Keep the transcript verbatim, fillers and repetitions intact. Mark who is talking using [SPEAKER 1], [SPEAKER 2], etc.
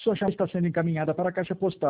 [SPEAKER 1] Sua chave está sendo encaminhada para a caixa postal